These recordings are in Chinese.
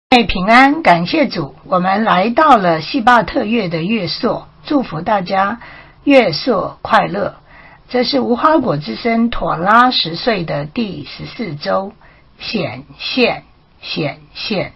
平安，感谢主，我们来到了西巴特月的月朔，祝福大家月朔快乐。这是无花果之声妥拉10岁的第14周，显现。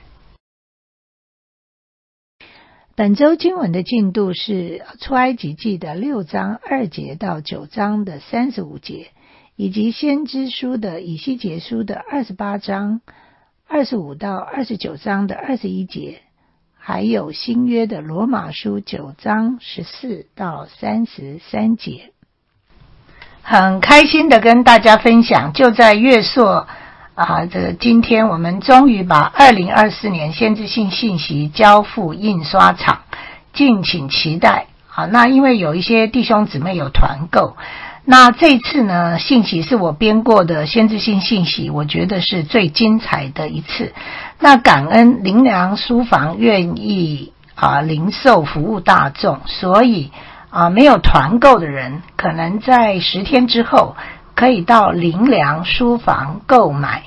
本周经文的进度是出埃及记的6章2节到9章的35节，以及先知书的以西结书的28章25到29章的21节，还有新约的罗马书9章14到33节。很开心的跟大家分享，就在月朔今天我们终于把2024年先知性信息交付印刷厂，敬请期待。好，那因为有一些弟兄姊妹有团购，那这次呢，信息是我编过的先知性信息，我觉得是最精彩的一次。那感恩灵粮书房愿意零售服务大众，所以没有团购的人，可能在10天之后可以到灵粮书房购买。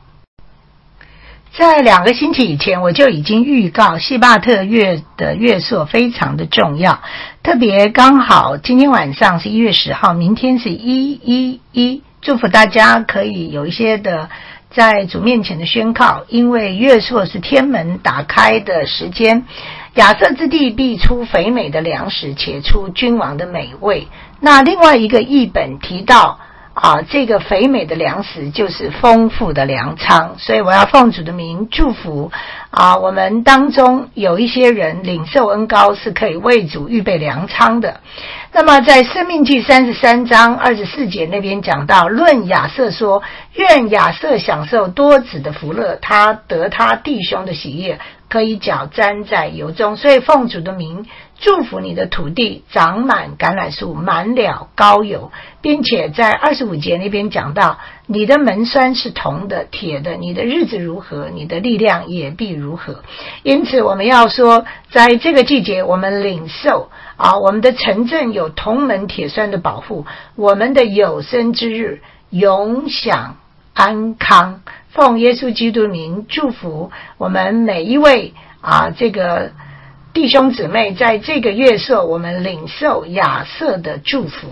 在2个星期以前，我就已经预告西巴特月的月朔非常的重要，特别刚好今天晚上是1月10号，明天是111，祝福大家可以有一些的在主面前的宣告，因为月朔是天门打开的时间，亚瑟之地必出肥美的粮食，且出君王的美味。那另外一个译本提到这个肥美的粮食就是丰富的粮仓，所以我要奉主的名祝福我们当中有一些人领受恩膏是可以为主预备粮仓的。那么在申命记33章24节那边讲到，论亚瑟说，愿亚瑟享受多子的福乐，他得他弟兄的喜悦，可以脚沾在油中。所以奉主的名祝福你的土地长满橄榄树，满了膏油，并且在25节那边讲到，你的门栓是铜的铁的，你的日子如何，你的力量也必如何。因此我们要说，在这个季节我们领受我们的城镇有铜门铁栓的保护，我们的有生之日永享安康。奉耶稣基督名祝福我们每一位这个弟兄姊妹，在这个月朔我们领受亚瑟的祝福。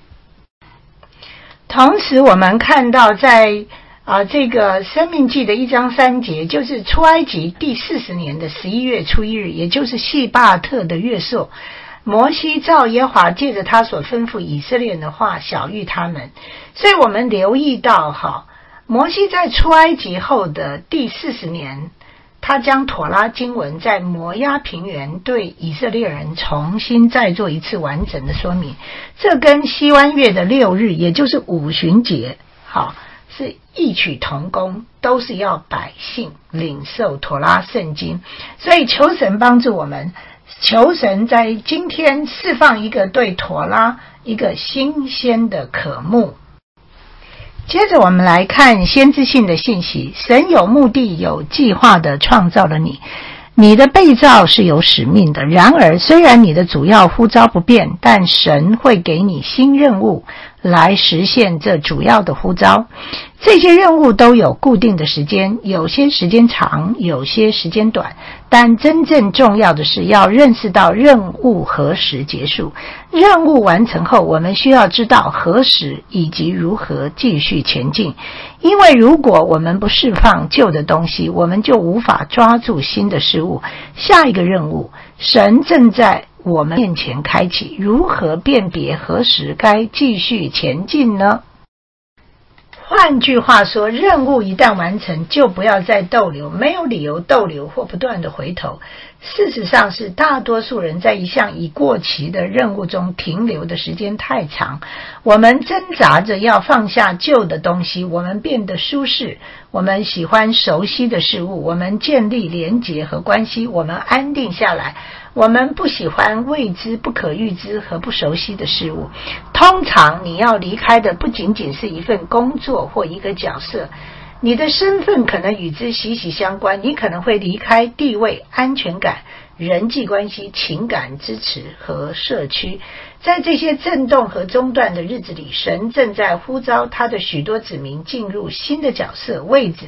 同时我们看到在这个申命记的1章3节，就是出埃及第40年的11月初1日，也就是西巴特的月朔，摩西照耶和华借着他所吩咐以色列人的话晓谕他们。所以我们留意到摩西在出埃及后的第40年，他将妥拉经文在摩押平原对以色列人重新再做一次完整的说明。这跟西湾月的6日，也就是五旬节是异曲同工，都是要百姓领受妥拉圣经。所以求神帮助我们，求神在今天释放一个对妥拉一个新鲜的渴慕。接着我们来看先知性的信息。神有目的有计划的创造了你，你的被造是有使命的。然而虽然你的主要呼召不变，但神会给你新任务来实现这主要的呼召。这些任务都有固定的时间，有些时间长，有些时间短，但真正重要的是要认识到任务何时结束。任务完成后，我们需要知道何时以及如何继续前进。因为如果我们不释放旧的东西，我们就无法抓住新的事物。下一个任务，神正在我们面前开启，如何辨别何时该继续前进呢？换句话说，任务一旦完成，就不要再逗留，没有理由逗留或不断的回头。事实上是大多数人在一项已过期的任务中停留的时间太长。我们挣扎着要放下旧的东西，我们变得舒适，我们喜欢熟悉的事物，我们建立连结和关系，我们安定下来，我们不喜欢未知、不可预知和不熟悉的事物。通常你要离开的不仅仅是一份工作或一个角色，你的身份可能与之息息相关，你可能会离开地位、安全感、人际关系、情感支持和社区。在这些震动和中断的日子里，神正在呼召他的许多子民进入新的角色位置，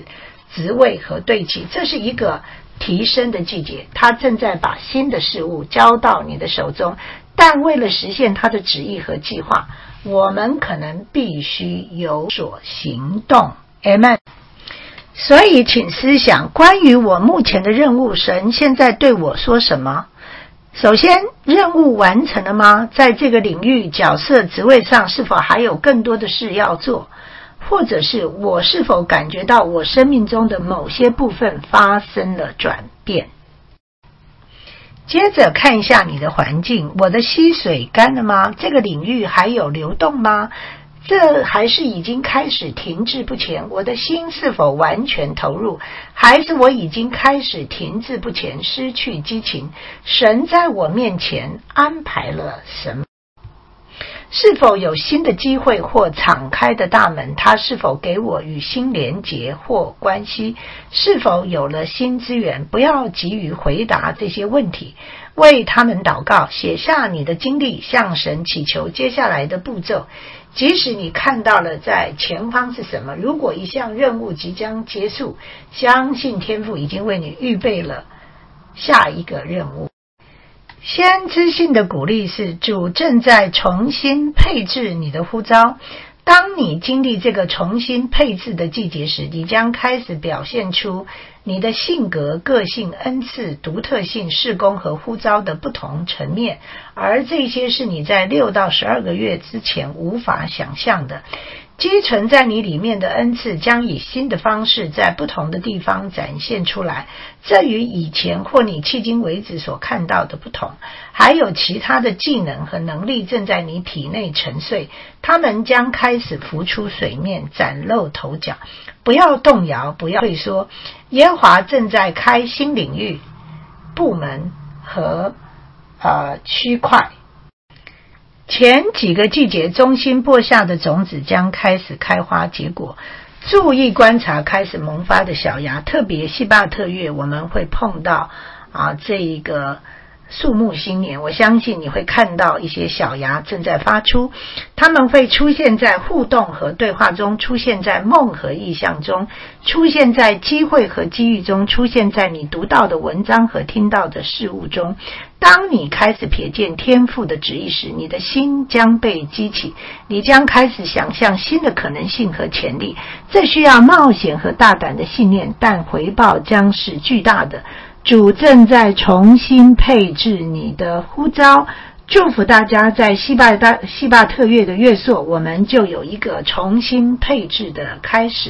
职位和对齐，这是一个提升的季节，他正在把新的事物交到你的手中，但为了实现他的旨意和计划，我们可能必须有所行动。 Amen。 所以请思想，关于我目前的任务，神现在对我说什么？首先，任务完成了吗？在这个领域、角色、职位上，是否还有更多的事要做？或者是我是否感觉到我生命中的某些部分发生了转变？接着看一下你的环境，我的溪水干了吗？这个领域还有流动吗？这还是已经开始停滞不前？我的心是否完全投入？还是我已经开始停滞不前，失去激情？神在我面前安排了什么？是否有新的机会或敞开的大门？他是否给我与新连结或关系？是否有了新资源？不要急于回答这些问题，为他们祷告，写下你的经历，向神祈求接下来的步骤。即使你看到了在前方是什么，如果一项任务即将结束，相信天父已经为你预备了下一个任务。先知性的鼓励是，主正在重新配置你的呼召。当你经历这个重新配置的季节时，你将开始表现出你的性格、个性、恩赐、独特性、事工和呼召的不同层面，而这些是你在6到12个月之前无法想象的。积存在你里面的恩赐将以新的方式在不同的地方展现出来，这与以前或你迄今为止所看到的不同。还有其他的技能和能力正在你体内沉睡，它们将开始浮出水面，崭露头角。不要动摇，不要退缩，耶和华正在开新领域、部门和区块。前几个季节中心播下的种子将开始开花结果，注意观察开始萌发的小芽，特别西巴特月我们会碰到这一个树木新年，我相信你会看到一些小芽正在发出，它们会出现在互动和对话中，出现在梦和意象中，出现在机会和机遇中，出现在你读到的文章和听到的事物中。当你开始瞥见天父的旨意时，你的心将被激起，你将开始想象新的可能性和潜力。这需要冒险和大胆的信念，但回报将是巨大的。主正在重新配置你的呼召，祝福大家在西巴特月的月朔，我们就有一个重新配置的开始。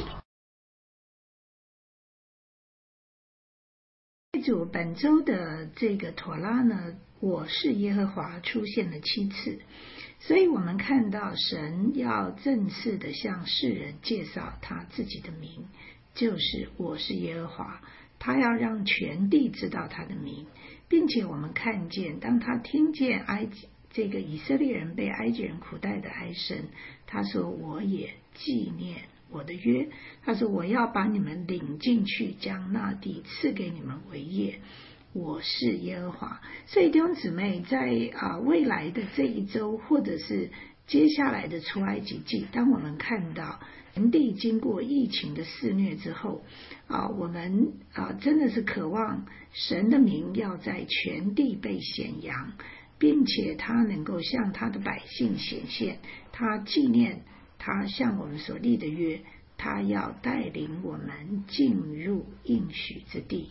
主本周的这个妥拉呢，我是耶和华出现了7次，所以我们看到神要正式的向世人介绍他自己的名，就是我是耶和华。他要让全地知道他的名，并且我们看见当他听见这个以色列人被埃及人苦待的哀声，他说我也纪念我的约，他说我要把你们领进去，将那地赐给你们为业，我是耶和华。所以弟兄姊妹，在未来的这一周，或者是接下来的出埃及记，当我们看到全地经过疫情的肆虐之后，我们真的是渴望神的名要在全地被显扬，并且他能够向他的百姓显现，他纪念他向我们所立的约，他要带领我们进入应许之地。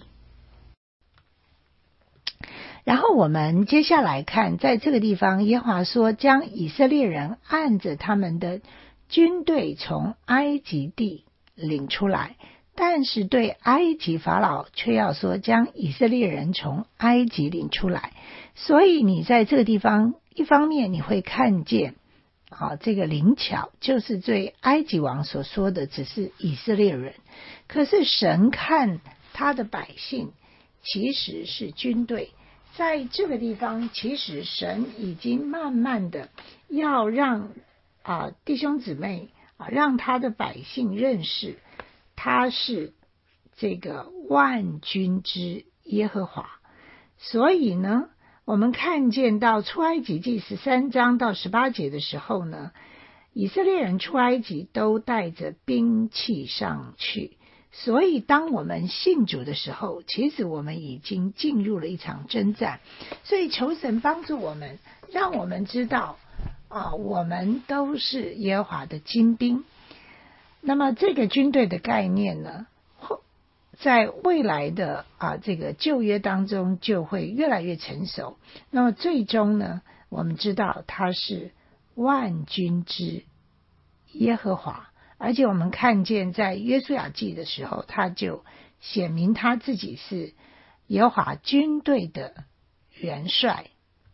然后我们接下来看，在这个地方耶和华说，将以色列人按着他们的军队从埃及地领出来，但是对埃及法老却要说，将以色列人从埃及领出来。所以你在这个地方，一方面你会看见这个灵巧，就是对埃及王所说的只是以色列人，可是神看他的百姓其实是军队。在这个地方，其实神已经慢慢的要让弟兄姊妹让他的百姓认识他是这个万军之耶和华。所以呢，我们看见到出埃及记13章到18节的时候呢，以色列人出埃及都带着兵器上去， 所以当我们信主的时候，其实我们已经进入了一场征战。所以求神帮助我们，让我们知道我们都是耶和华的精兵。那么这个军队的概念呢，在未来的这个旧约当中就会越来越成熟。那么最终呢，我们知道他是万军之耶和华，而且我们看见在约书亚记的时候，他就显明他自己是耶和华军队的元帅。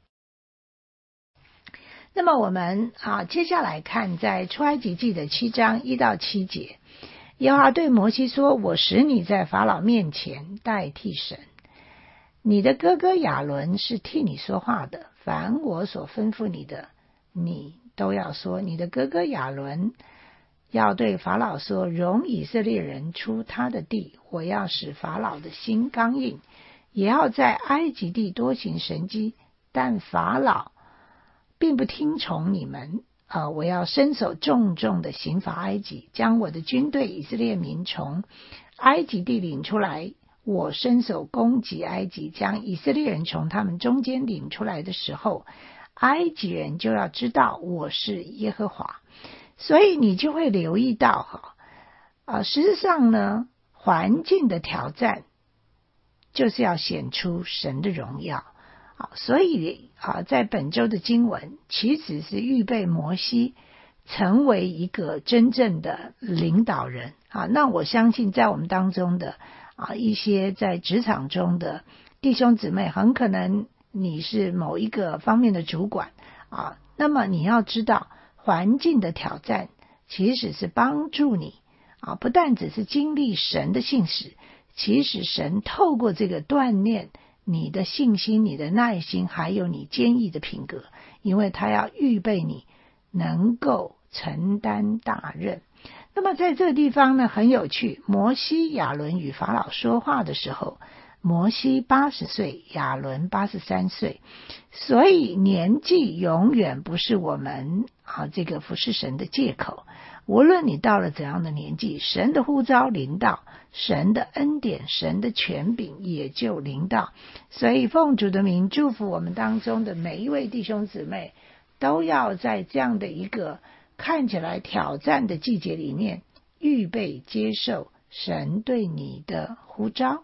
那么我们接下来看在出埃及记的7章1到7节，耶和华对摩西说：我使你在法老面前代替神，你的哥哥亚伦是替你说话的，凡我所吩咐你的，你都要说。你的哥哥亚伦要对法老说：容以色列人出他的地，我要使法老的心刚硬，也要在埃及地多行神迹，但法老并不听从你们。我要伸手重重的刑罚埃及，将我的军队以色列民从埃及地领出来。我伸手攻击埃及，将以色列人从他们中间领出来的时候，埃及人就要知道我是耶和华。所以你就会留意到实际上呢，环境的挑战就是要显出神的荣耀。所以在本周的经文其实是预备摩西成为一个真正的领导人。那我相信在我们当中的一些在职场中的弟兄姊妹，很可能你是某一个方面的主管那么你要知道，环境的挑战其实是帮助你不但只是经历神的信实，其实神透过这个锻炼你的信心、你的耐心，还有你坚毅的品格，因为他要预备你能够承担大任。那么在这个地方呢，很有趣，摩西亚伦与法老说话的时候，摩西80岁，亚伦83岁，所以年纪永远不是我们这个服侍神的借口。无论你到了怎样的年纪，神的呼召临到，神的恩典、神的权柄也就临到。所以奉主的名祝福我们当中的每一位弟兄姊妹，都要在这样的一个看起来挑战的季节里面，预备接受神对你的呼召。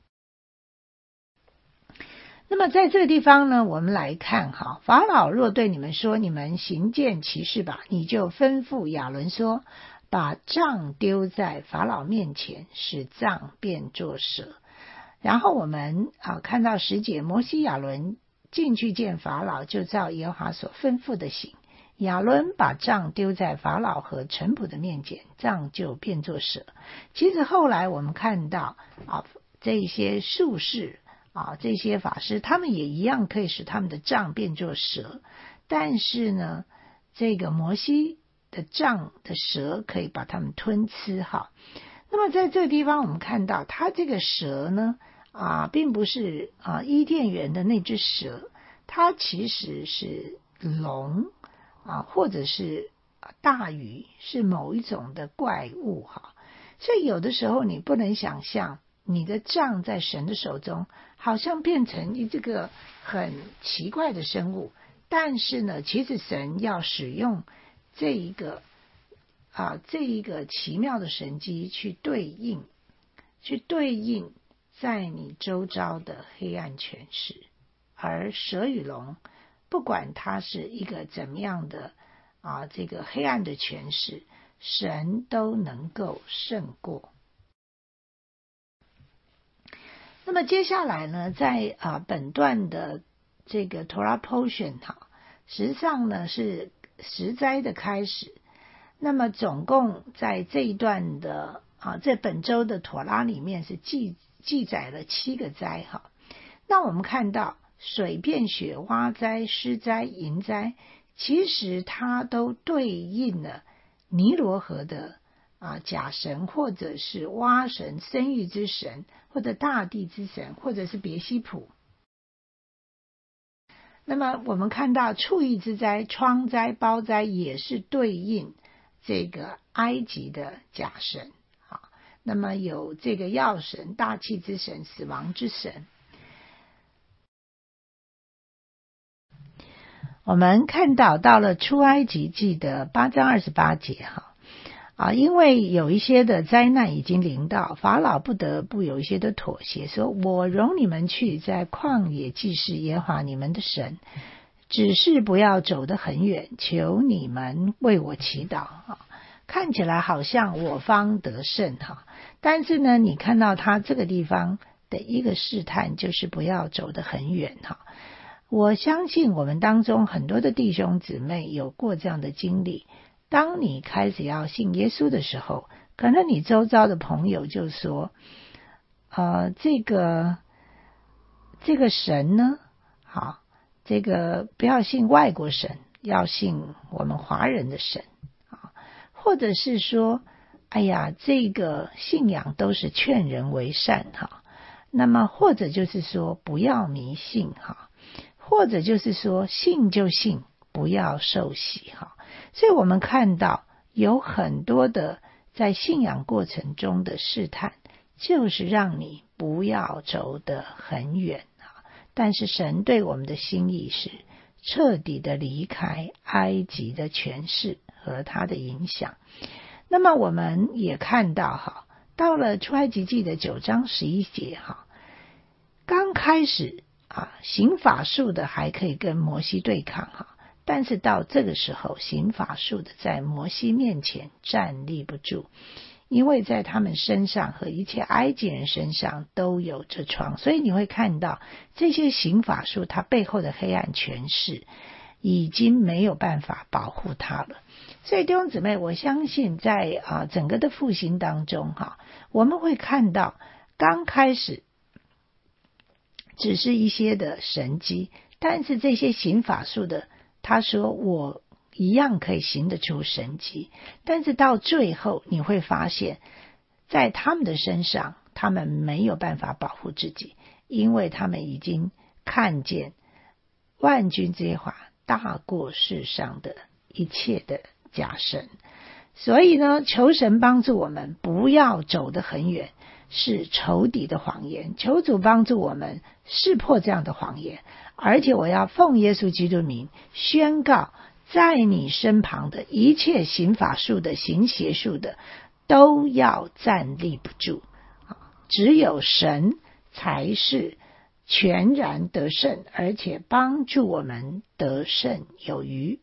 那么在这个地方呢，我们来看法老若对你们说，你们行件奇事吧，你就吩咐亚伦说，把杖丢在法老面前，使杖变作蛇。然后我们看到10节，摩西亚伦进去见法老，就照耶和华所吩咐的行。亚伦把杖丢在法老和臣仆的面前，杖就变作蛇。其实后来我们看到这些术士这些法师，他们也一样可以使他们的杖变作蛇，但是呢，这个摩西的杖的蛇可以把他们吞吃那么在这个地方我们看到，他这个蛇呢并不是伊甸园的那只蛇，它其实是龙或者是大鱼，是某一种的怪物所以有的时候你不能想象你的杖在神的手中好像变成这个很奇怪的生物，但是呢，其实神要使用这一个奇妙的神迹去对应在你周遭的黑暗权势。而蛇与龙不管它是一个怎么样的这个黑暗的权势，神都能够胜过。那么接下来呢，在本段的这个 Torah portion 实际上呢是10灾的开始。那么总共在这一段的在本周的妥拉里面是记载了7个灾那我们看到水变血、蛙灾、狮灾、蝇灾，其实它都对应了尼罗河的假神，或者是蛙神、生育之神，或者大地之神，或者是别西卜。那么我们看到畜疫之灾、疮灾、包灾也是对应这个埃及的假神那么有这个药神、大气之神、死亡之神。我们看到了出埃及记的8章28节因为有一些的灾难已经临到，法老不得不有一些的妥协，说我容你们去在旷野祭祀耶和华你们的神，只是不要走得很远，求你们为我祈祷看起来好像我方得胜但是呢，你看到他这个地方的一个试探，就是不要走得很远我相信我们当中很多的弟兄姊妹有过这样的经历，当你开始要信耶稣的时候，可能你周遭的朋友就说这个神呢这个不要信外国神，要信我们华人的神或者是说哎呀这个信仰都是劝人为善那么或者就是说不要迷信或者就是说信就信，不要受洗所以我们看到有很多的在信仰过程中的试探，就是让你不要走得很远但是神对我们的心意是彻底的离开埃及的权势和它的影响。那么我们也看到到了出埃及记的9章11节刚开始行法术的还可以跟摩西对抗但是到这个时候行法术的在摩西面前站立不住，因为在他们身上和一切埃及人身上都有这疮，所以你会看到这些行法术它背后的黑暗权势已经没有办法保护他了。所以弟兄姊妹，我相信在整个的复兴当中我们会看到刚开始只是一些的神迹，但是这些行法术的他说我一样可以行得出神迹，但是到最后你会发现在他们的身上他们没有办法保护自己，因为他们已经看见万军之耶和华大过世上的一切的假神。所以呢，求神帮助我们不要走得很远，是仇敌的谎言，求主帮助我们识破这样的谎言。而且我要奉耶稣基督名宣告，在你身旁的一切行法术的、行邪术的都要站立不住，只有神才是全然得胜，而且帮助我们得胜有余。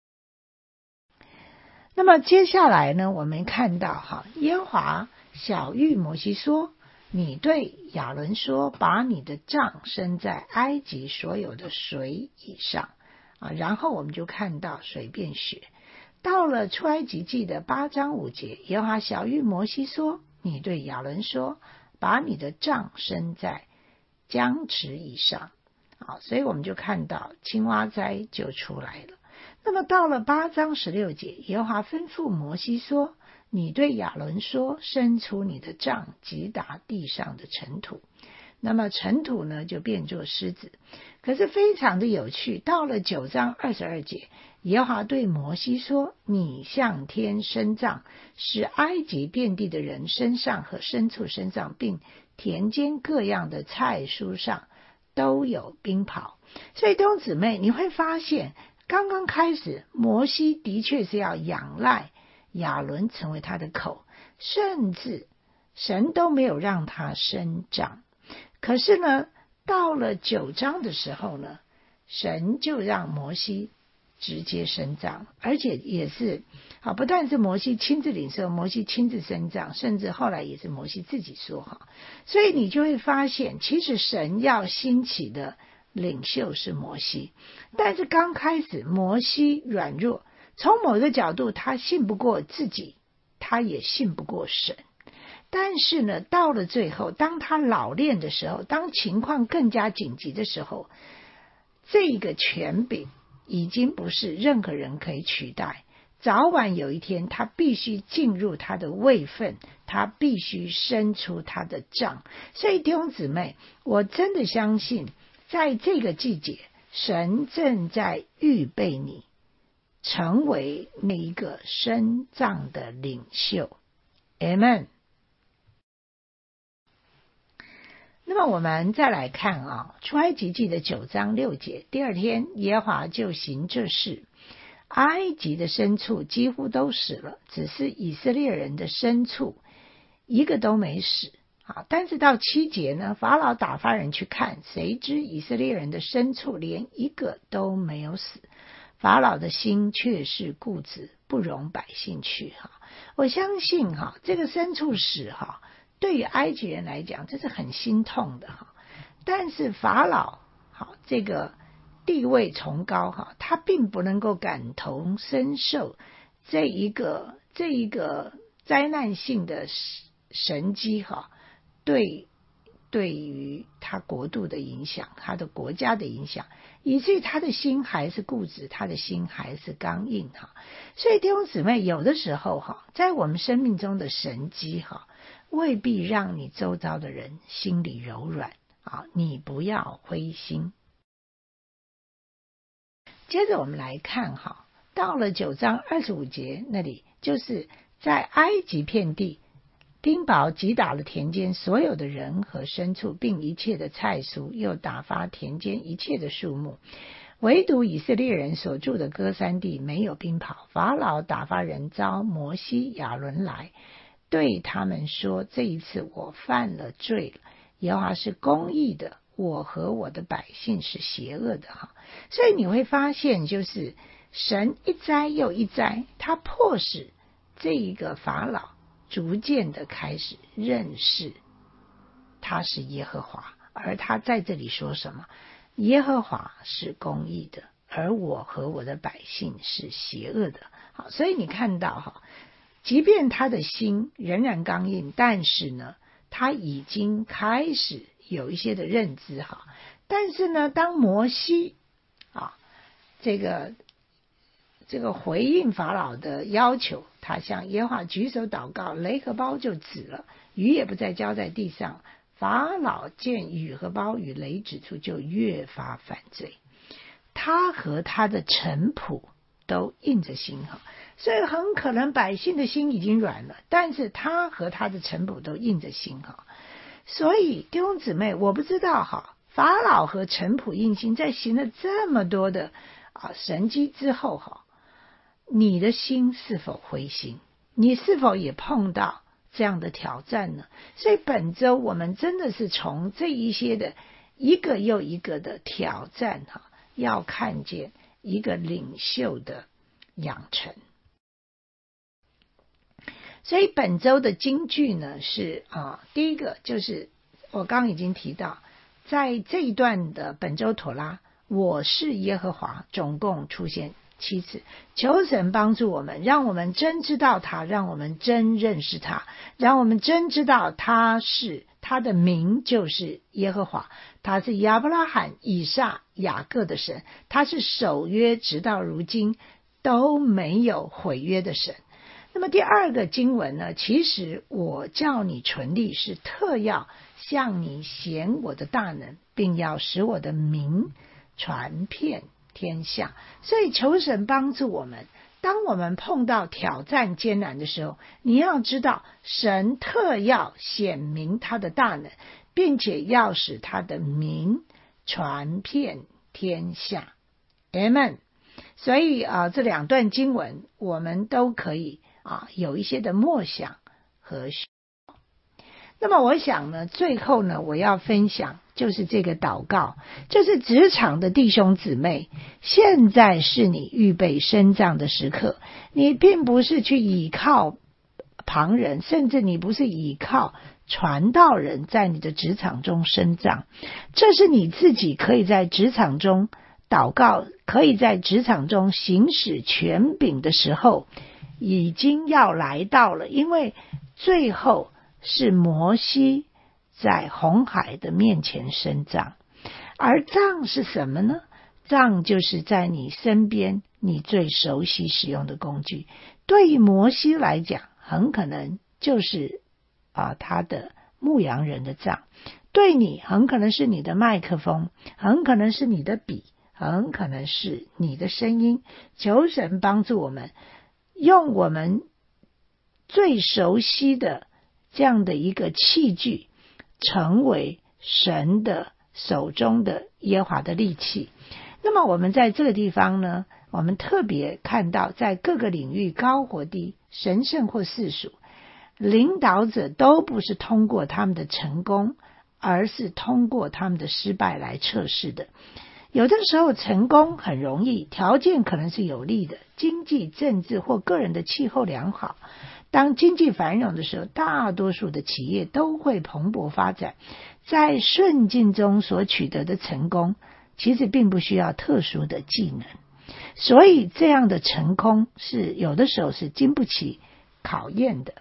那么接下来呢，我们看到耶和华晓谕摩西说，你对亚伦说，把你的杖伸在埃及所有的水以上然后我们就看到水变血。到了出埃及记的8章5节，耶和华晓谕摩西说，你对亚伦说，把你的杖伸在江池以上所以我们就看到青蛙灾就出来了。那么到了8章16节，耶和华吩咐摩西说，你对亚伦说，伸出你的杖击打地上的尘土。那么尘土呢就变作狮子。可是非常的有趣，到了9章22节，耶和华对摩西说，你向天伸杖，使埃及遍地的人身上和牲畜身上，并田间各样的菜蔬上都有冰雹。所以弟兄姊妹，你会发现刚刚开始摩西的确是要仰赖亚伦成为他的口，甚至神都没有让他伸杖。可是呢，到了9章的时候呢，神就让摩西直接伸杖，而且也是不但是摩西亲自领受，摩西亲自伸杖，甚至后来也是摩西自己说所以你就会发现其实神要兴起的领袖是摩西，但是刚开始摩西软弱，从某个角度他信不过自己，他也信不过神。但是呢，到了最后当他老练的时候，当情况更加紧急的时候，这个权柄已经不是任何人可以取代，早晚有一天他必须进入他的位分，他必须伸出他的杖。所以弟兄姊妹，我真的相信在这个季节，神正在预备你成为那一个伸杖的领袖。 Amen。 那么我们再来看出埃及记的9章6节，第二天耶和华就行这事，埃及的牲畜几乎都死了，只是以色列人的牲畜一个都没死。但是到7节呢，法老打发人去看，谁知以色列人的牲畜连一个都没有死，法老的心却是固执，不容百姓去。我相信这个牲畜死对于埃及人来讲这是很心痛的。但是法老这个地位崇高他并不能够感同身受这一个灾难性的神迹对于他国度的影响，他的国家的影响，以至于他的心还是固执，他的心还是刚硬。所以弟兄姊妹，有的时候在我们生命中的神迹未必让你周遭的人心里柔软你不要灰心。接着我们来看到了9章25节那里，就是在埃及遍地，丁宝击打了田间所有的人和牲畜，并一切的菜蔬，又打发田间一切的树木，唯独以色列人所住的歌珊地没有冰雹。法老打发人召摩西亚伦来，对他们说，这一次我犯了罪了，耶和华是公义的，我和我的百姓是邪恶的。所以你会发现，就是神一灾又一灾，他迫使这一个法老逐渐的开始认识他是耶和华。而他在这里说什么？耶和华是公义的，而我和我的百姓是邪恶的。所以你看到即便他的心仍然刚硬，但是呢他已经开始有一些的认知。但是呢，当摩西这个回应法老的要求，他向耶和华举手祷告，雷和雹就止了，雨也不再浇在地上。法老见雨和雹与雷止住，就越发犯罪，他和他的臣仆都硬着心。所以很可能百姓的心已经软了，但是他和他的臣仆都硬着心。所以弟兄姊妹，我不知道法老和臣仆硬心，在行了这么多的神迹之后你的心是否灰心？你是否也碰到这样的挑战呢？所以本周我们真的是从这一些的一个又一个的挑战要看见一个领袖的养成。所以本周的金句呢是第一个就是我刚刚已经提到，在这一段的本周妥拉，我是耶和华总共出现7次。求神帮助我们，让我们真知道他，让我们真认识他，让我们真知道他的名就是耶和华，他是亚伯拉罕、以撒、雅各的神，他是守约直到如今都没有毁约的神。那么第二个经文呢，其实我叫你存立，是特要向你显我的大能，并要使我的名传遍天下。所以求神帮助我们，当我们碰到挑战艰难的时候，你要知道神特要显明他的大能，并且要使他的名传遍天下。 Amen。 所以这两段经文我们都可以有一些的默想和学。那么我想呢，最后呢，我要分享就是这个祷告，就是职场的弟兄姊妹，现在是你预备伸张的时刻，你并不是去倚靠旁人，甚至你不是倚靠传道人在你的职场中伸张，这是你自己可以在职场中祷告，可以在职场中行使权柄的时候已经要来到了。因为最后是摩西在红海的面前伸杖，而杖是什么呢？杖就是在你身边你最熟悉使用的工具。对于摩西来讲，很可能就是他的牧羊人的杖，对你很可能是你的麦克风，很可能是你的笔，很可能是你的声音。求神帮助我们，用我们最熟悉的这样的一个器具，成为神的手中的耶和华的利器。那么我们在这个地方呢，我们特别看到在各个领域高或低，神圣或世俗，领导者都不是通过他们的成功，而是通过他们的失败来测试的。有的时候成功很容易，条件可能是有利的，经济、政治或个人的气候良好。当经济繁荣的时候，大多数的企业都会蓬勃发展。在顺境中所取得的成功，其实并不需要特殊的技能，所以这样的成功是有的时候是经不起考验的。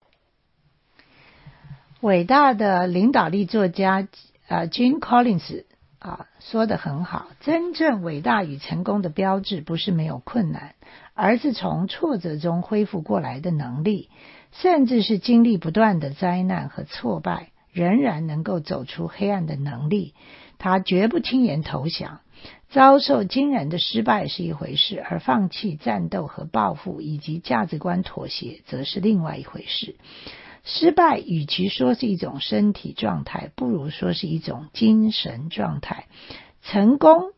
伟大的领导力作家Jim Collins说得很好，真正伟大与成功的标志不是没有困难，而是从挫折中恢复过来的能力，甚至是经历不断的灾难和挫败，仍然能够走出黑暗的能力。他绝不轻言投降，遭受惊人的失败是一回事，而放弃战斗和报复以及价值观妥协则是另外一回事。失败与其说是一种身体状态，不如说是一种精神状态。成功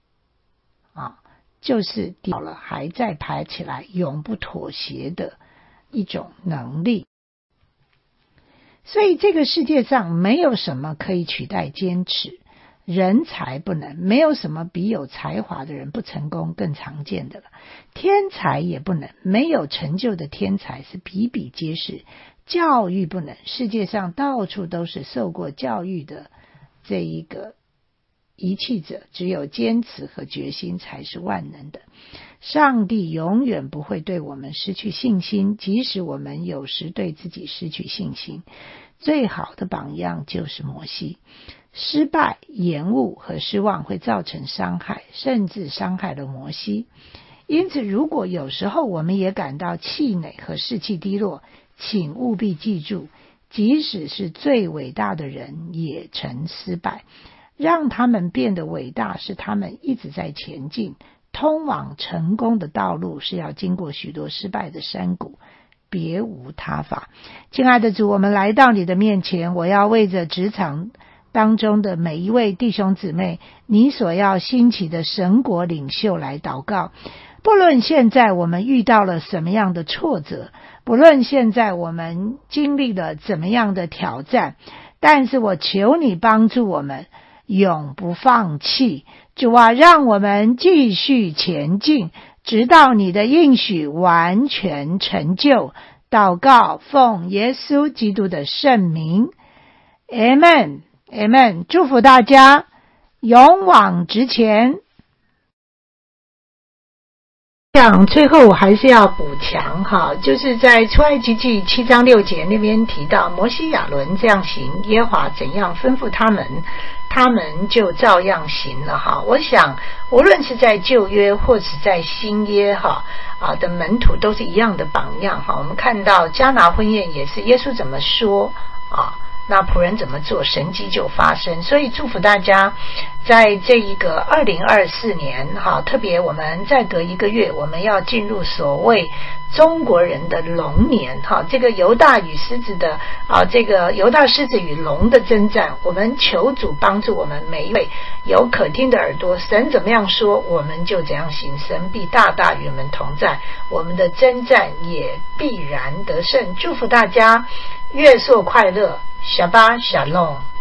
就是掉了还在爬起来，永不妥协的一种能力。所以这个世界上没有什么可以取代坚持，人才不能，没有什么比有才华的人不成功更常见的了。天才也不能，没有成就的天才是比比皆是。教育不能，世界上到处都是受过教育的这一个遗弃者，只有坚持和决心才是万能的。上帝永远不会对我们失去信心，即使我们有时对自己失去信心。最好的榜样就是摩西。失败、延误和失望会造成伤害，甚至伤害了摩西。因此如果有时候我们也感到气馁和士气低落，请务必记住，即使是最伟大的人也曾失败，让他们变得伟大是他们一直在前进。通往成功的道路是要经过许多失败的山谷，别无他法。亲爱的主，我们来到你的面前，我要为着职场当中的每一位弟兄姊妹，你所要兴起的神国领袖来祷告。不论现在我们遇到了什么样的挫折，不论现在我们经历了怎么样的挑战，但是我求你帮助我们永不放弃。主啊，让我们继续前进，直到你的应许完全成就。祷告奉耶稣基督的圣名， Amen Amen。 祝福大家勇往直前。最后我还是要补强就是在出埃及记7章6节那边提到，摩西亚伦这样行，耶和华怎样吩咐他们，他们就照样行了我想无论是在旧约或是在新约的门徒都是一样的榜样我们看到迦拿婚宴也是耶稣怎么说那仆人怎么做，神迹就发生。所以祝福大家在这一个2024年特别我们再隔1个月，我们要进入所谓中国人的龙年这个犹大与狮子的这个犹大狮子与龙的征战，我们求主帮助我们每一位有可听的耳朵，神怎么样说我们就怎样行，神必大大与我们同在，我们的征战也必然得胜。祝福大家月朔快乐，Shabbat Shalom。